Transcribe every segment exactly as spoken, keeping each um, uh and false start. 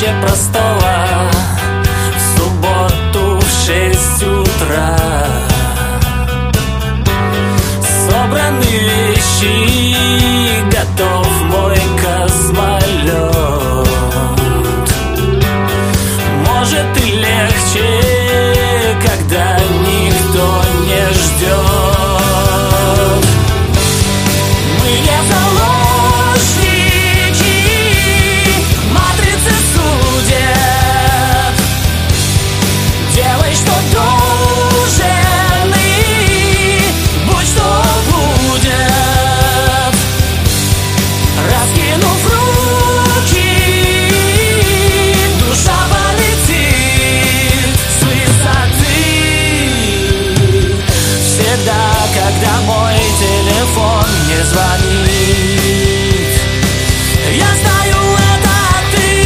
проще простого. В субботу в шесть утра собраны вещи, готов мой космолет. Может и легче, когда никто не ждет. Мы не заложники, матрицы судят. Делай, что должен, и будь, что будет. Раскинув руки, душа полетит с высоты. Всегда, когда мой телефон не звонит, я знаю, это ты.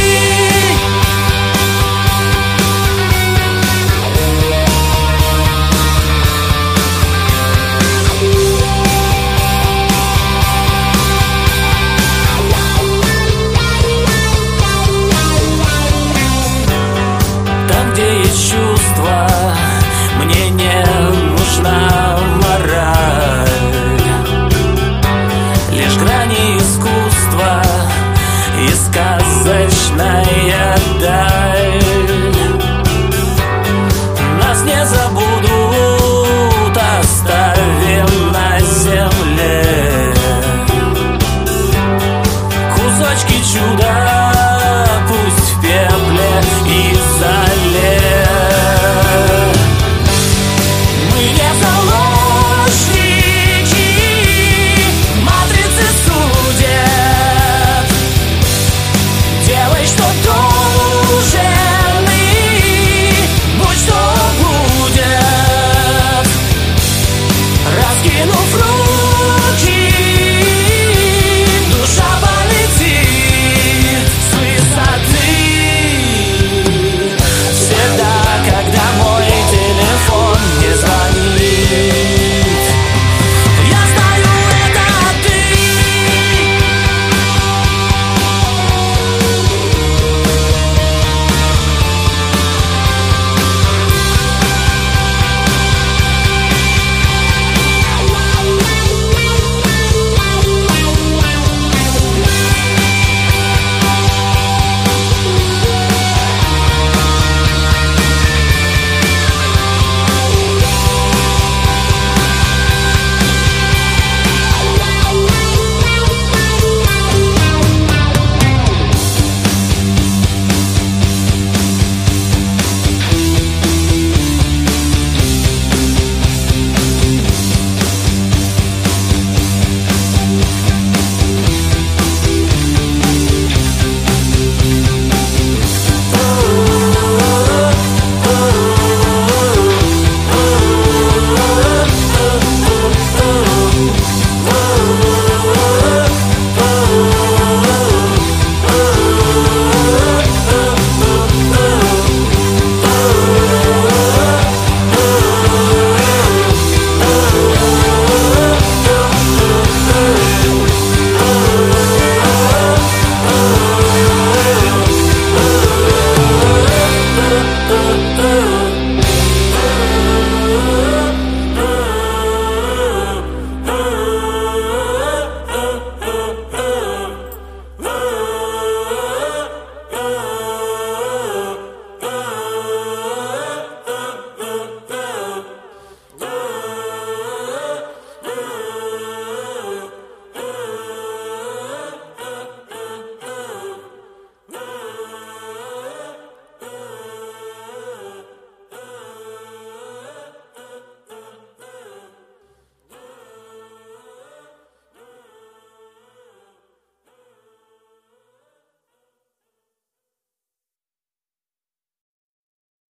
Там, где есть чувства, мне не нужна